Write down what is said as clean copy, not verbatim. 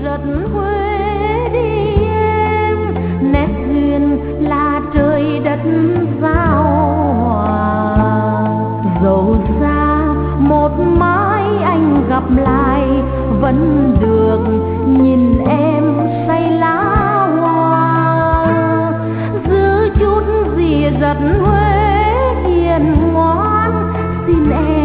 giật Huế đi em, nét duyên là trời đất giao hòa. Dẫu xa một mãi anh gặp lại, vẫn được nhìn em say lá hoa. Giữ chút dìa dật Huế hiền ngoan, xin em